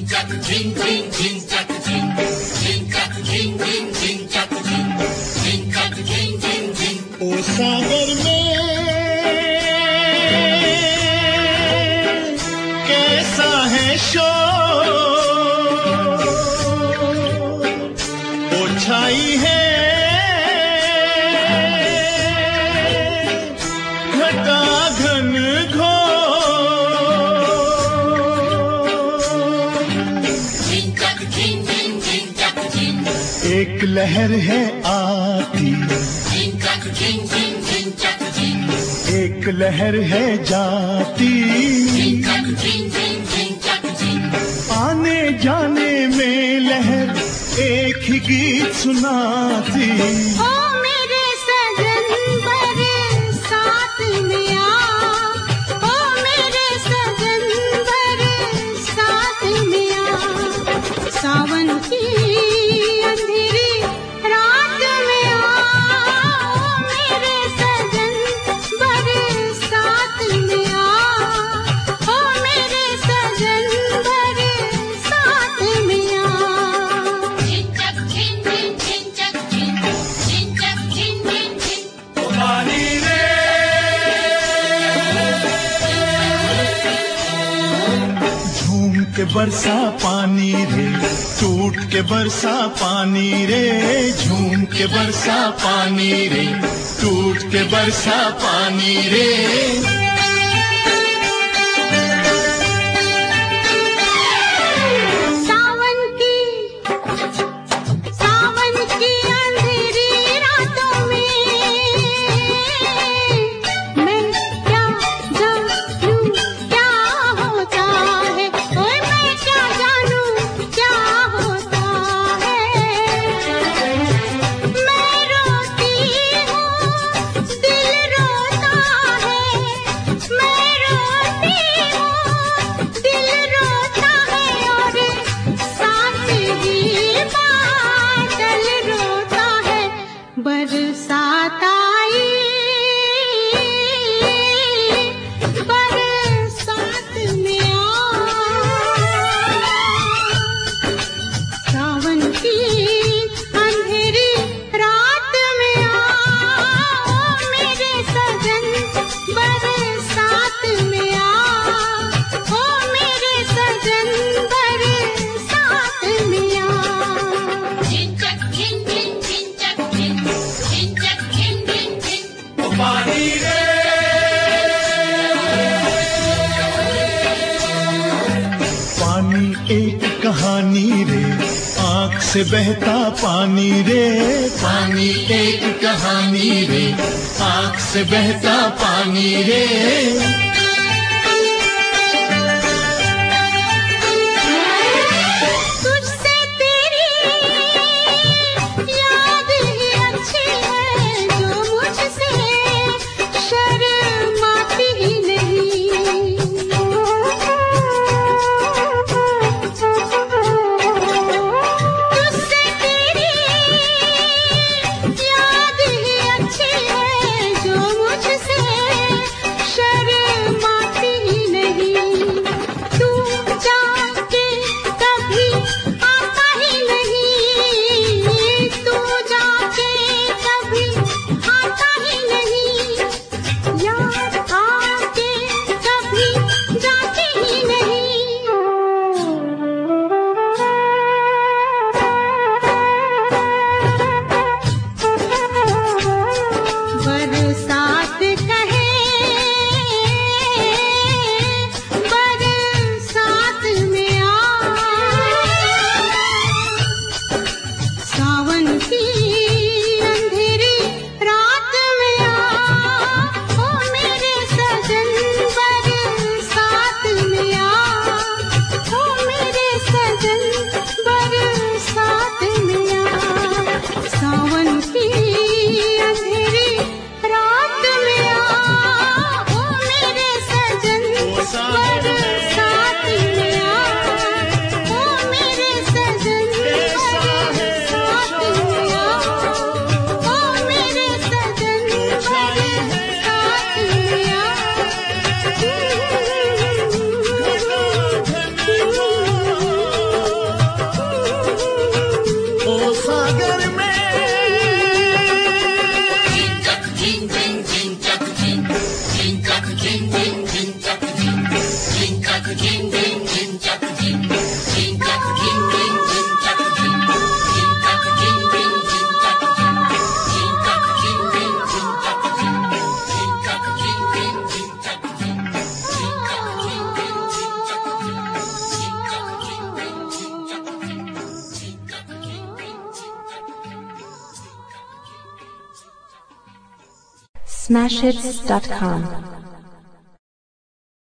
ओ सागर में कैसा है शोर, ओ छाई है घटा घन घोर। एक लहर है आती, एक लहर है जाती, आने जाने में लहर एक ही गीत सुनाती। ओ मेरे सजन बरसात में आ, ओ मेरे सजन बरसात में आ, सावन की अंधेरी रात में आ, ओ मेरे सजन बरसात में आ, ओ मेरे सजन बरसात में आ। झूम के बरसा पानी रे, टूट के बरसा पानी रे, झूम के बरसा पानी रे, टूट के बरसा पानी रे। सावन की अंधेरी रातों में मैं क्या जानूं क्या होता है, ओए मैं क्या जानूं क्या होता है। मैं रोती हूँ दिल रोता है, मैं रोती हूँ दिल रोता है, और साथ ही बादल रोता है। बरसात आई, बरसात में आ, सावन की अंधेरी रात में आ, ओ मेरे सजन बरसात में आ, ओ मेरे सजन बरसात में आ। पानी एक कहानी रे, आँख से बहता पानी रे, पानी एक कहानी रे, आँख से बहता पानी रे। तुझसे तेरी याद ही अच्छी है, जो मुझसे शर्माती ही नहीं। तुझसे तेरी याद ही अच्छी है, जो मुझसे शर्माती smashhits.com